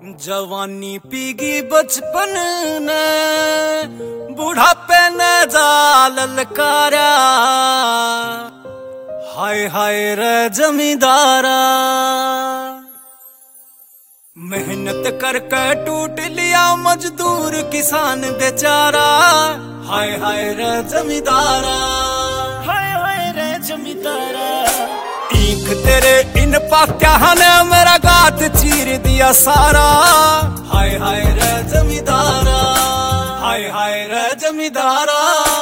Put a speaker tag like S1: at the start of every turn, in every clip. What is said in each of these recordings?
S1: जवानी पीगी बचपन ने बुढ़ापे ने जाल ललकारा। हाय हाय रे जमींदारा, मेहनत करके टूट लिया मजदूर किसान बेचारा। हाय हाय रे जमींदारा, हाय हाय रे जमींदारा। ईख तेरे इन पात्या ने मेरा गात चीर दिया सारा। हाय हाय रे जमींदारा, हाय हाय रे जमींदारा।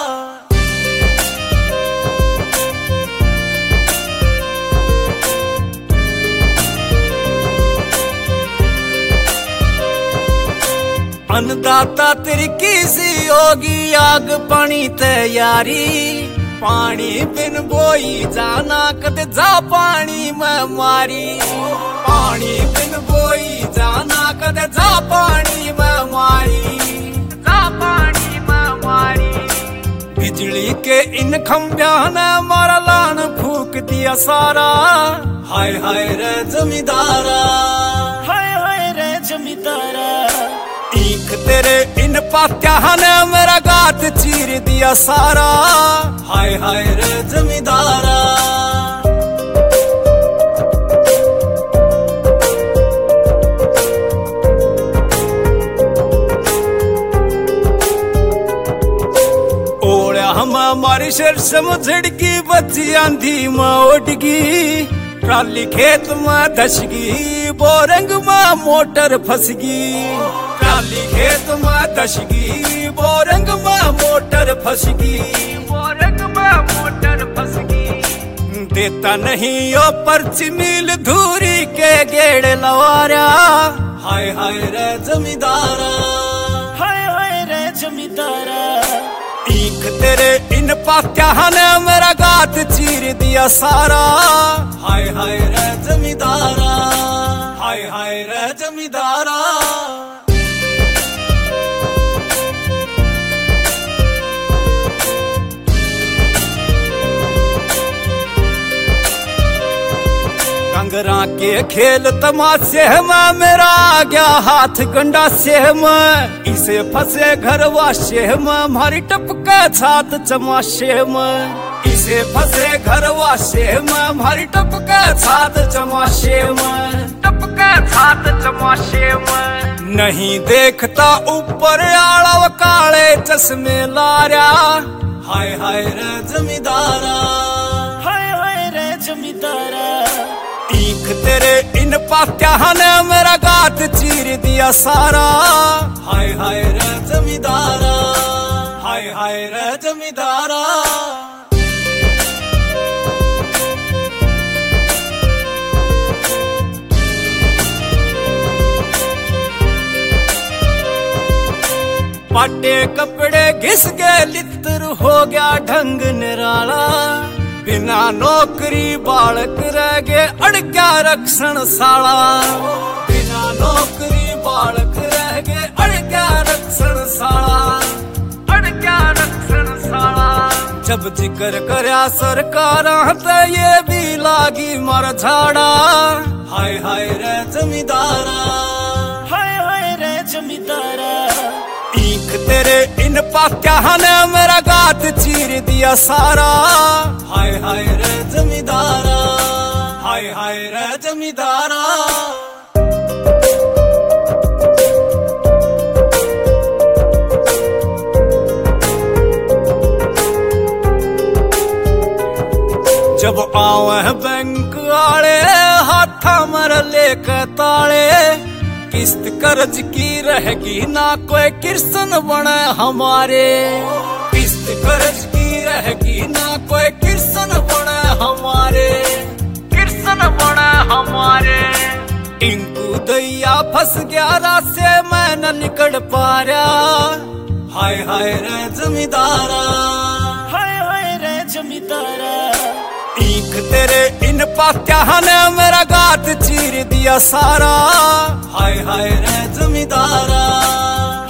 S1: अन्नदाता तेरी किसी होगी आग पानी तैयारी। पानी बिन बोई जाना कदे जा पानी में मारी। पानी बिन बोई जाना कदे जा पानी में मारी। जा पानी में मारी। बिजली के इन खंभ्या ने मारा लान फूक दिया सारा। हाय हाय रे जमींदारा, हाय हाय रे जमींदारा। ईख तेरे इन पात्या ने मेरा गात चीर दिया सारा। हाय हाय रे जमींदारा। ओढ़ा हम हमारी शर्षम झड़की बच्ची आंधी में उड़गी। ट्राली खेत में धसगी, बोरंग में मोटर फसगी। ट्राली खेत में धसगी, बोरंग में मोटर फसगी। बोरंग में मोटर फसगी। देता नहीं यो पर्ची मिल धूरी के गेड़ लवारा। हाय हाय रे जमींदारा, हाय हाय रे जमींदारा। ईख तेरे इन पात्या ने मेरा गात चीर दिया सारा। हाय हाय रे जमींदारा, हाय हाय रे जमींदारा। कंगरा के खेल तमाशे में मेरा आ गया हाथ गंडासे में। इसे फंसे घर वाशे में मारी टपका छात चमाशे में। इसे फंसे घर वाशे में मारी टपका छात चमाशे में। टपका छात चमाशे में। नहीं देखता ऊपर आड़व काले चश्मे लारा। हाय हाय रे जमींदारा, हाय हाय रे जमींदारा। ईख तेरे इन पात्या ने मेरा गात चीर दिया सारा। हाय हाय रे जमींदारा, हाय हाय रे जमींदारा। पाटे कपड़े घिस गए लित्र हो गया ढंग निराला। बिना नौकरी बालक रह गए अड़क्या रक्षण साला। बिना नौकरी बालक रह गए अड़क्या रक्षण साला। अड़क्या रक्षण साला। जब जिक्र करया सरकारा तो ये भी लागी मर झाड़ा। हाय हाय रे जमींदारा, हाय हाय रे जमींदारा। ईख तेरे इन पात्या ने मेरा गात चीर दिया सारा। हाय हाय रे जमींदारा, हाय हाय रे जमींदारा। जब आवे बैंक आले हाथा मर लेके ताले। किस्त कर्ज की रहेगी ना कोई कृष्ण बने हमारे। किस्त कर्ज की रहेगी ना कोई कृष्ण बने हमारे। कृष्ण बने हमारे। टिंकू दैया फंस गया रास्ते मैं न निकल पा रहा। हाय हाय रे जमींदारा, हाय हाय रे जमींदारा। ईख तेरे इन पात्या ने मेरा गात चीर दिया सारा। हाय हाय रे जमींदारा।